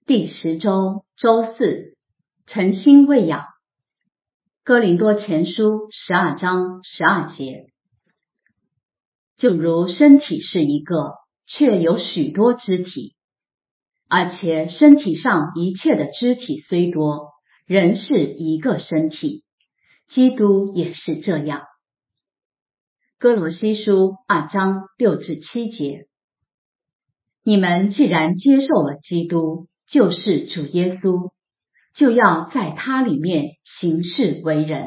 第10周周4，诚心喂养。哥林多前书12章12节。就如身体是一个，却有许多肢体，而且身体上一切的肢体虽多，仍是一个身体。基督也是这样。哥罗西书2章6至7节。你们既然接受了基督，就是主耶稣，就要在他里面行事为人。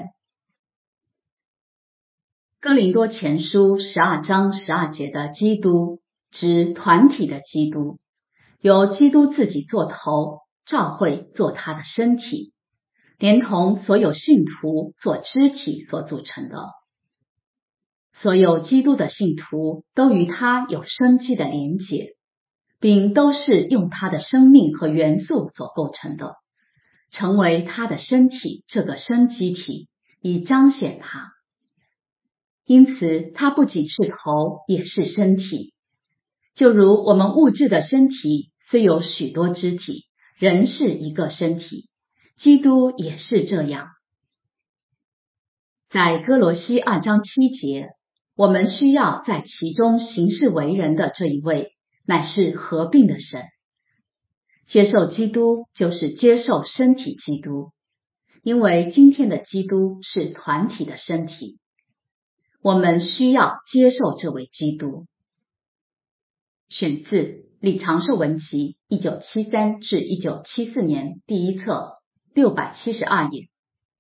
哥林多前书12章12节的基督，指团体的基督，由基督自己做头，教会做他的身体，连同所有信徒做肢体所组成的。所有基督的信徒都与他有生机的连结，并都是用他的生命和元素所构成的，成为他的身体，这个生机体，以彰显他。因此他不仅是头，也是身体。就如我们物质的身体虽有许多肢体，仍是一个身体，基督也是这样。在哥罗西2章7节，我们需要在其中行事为人的这一位，乃是合并的神。接受基督就是接受身体基督，因为今天的基督是团体的身体，我们需要接受这位基督。选自李长寿文集1973至1974年第1册672页。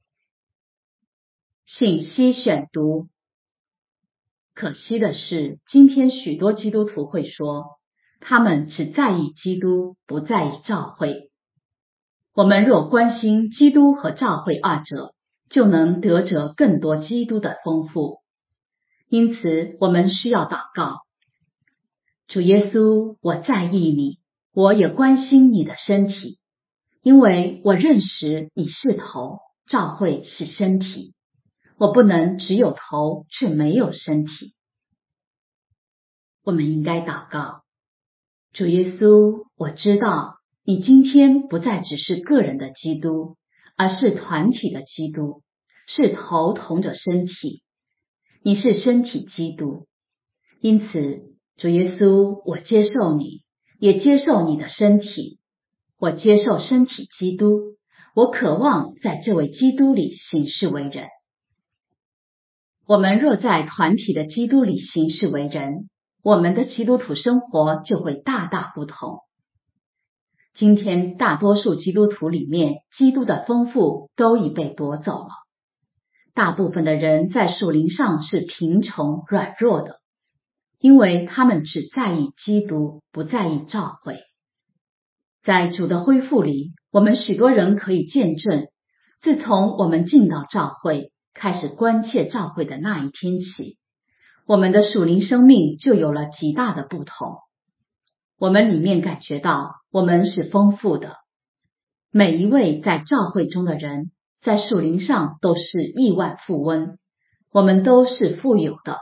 信息选读。可惜的是，今天许多基督徒会说，他们只在意基督，不在意教会。我们若关心基督和教会二者，就能得着更多基督的丰富。因此，我们需要祷告。主耶稣，我在意你，我也关心你的身体，因为我认识你是头，教会是身体。我不能只有头却没有身体。我们应该祷告。主耶稣，我知道你今天不再只是个人的基督，而是团体的基督，是头同着身体。你是身体基督。因此，主耶稣，我接受你，也接受你的身体。我接受身体基督，我渴望在这位基督里行事为人。我们若在团体的基督里行事为人，我们的基督徒生活就会大大不同。今天大多数基督徒里面，基督的丰富都已被夺走了。大部分的人在属灵上是贫穷软弱的，因为他们只在意基督，不在意教会。在主的恢复里，我们许多人可以见证，自从我们进到教会，开始关切教会的那一天起，我们的属灵生命就有了极大的不同。我们里面感觉到我们是丰富的。每一位在教会中的人，在属灵上都是亿万富翁，我们都是富有的。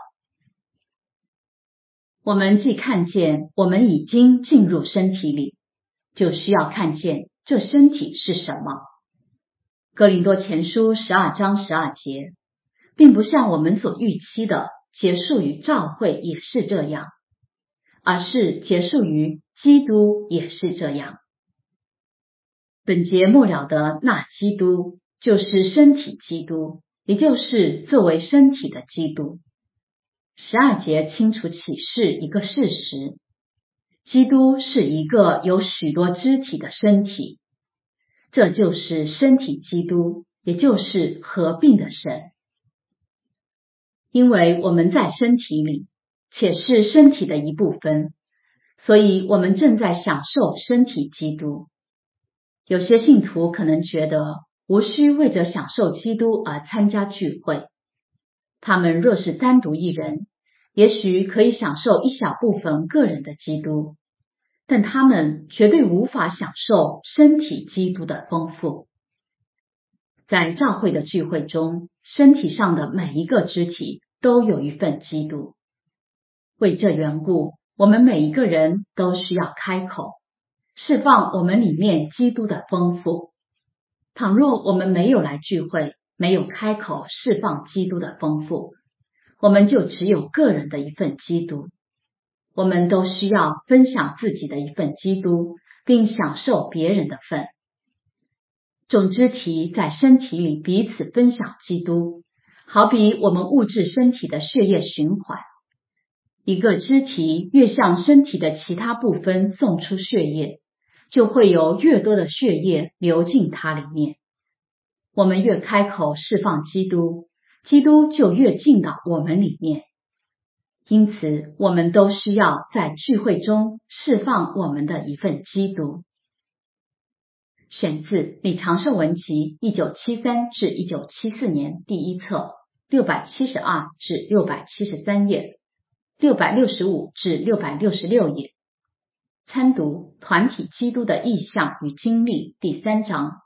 我们既看见我们已经进入身体里，就需要看见这身体是什么。哥林多前书12章12节，并不像我们所预期的结束于教会也是这样，而是结束于基督也是这样。本节末了的那基督，就是身体基督，也就是作为身体的基督。12节清楚启示一个事实，基督是一个有许多肢体的身体，这就是身体基督，也就是合并的神。因为我们在身体里，且是身体的一部分，所以我们正在享受身体基督。有些信徒可能觉得无需为着享受基督而参加聚会，他们若是单独一人，也许可以享受一小部分个人的基督，但他们绝对无法享受身体基督的丰富。在教会的聚会中，身体上的每一个肢体都有一份基督。为这缘故，我们每一个人都需要开口， 释放我们里面基督的丰富。倘若我们没有来聚会，没有开口释放基督的丰富，我们就只有个人的一份基督。我们都需要分享自己的一份基督，并享受别人的份。众肢体在身体里彼此分享基督，好比我们物质身体的血液循环。一个肢体越向身体的其他部分送出血液，就会有越多的血液流进它里面。我们越开口释放基督，基督就越进到我们里面。因此，我们都需要在聚会中释放我们的一份基督。选自《李长寿文集》1973至1974年第一册672至673页，665至666页。参读《团体基督的意象与经历》第3章。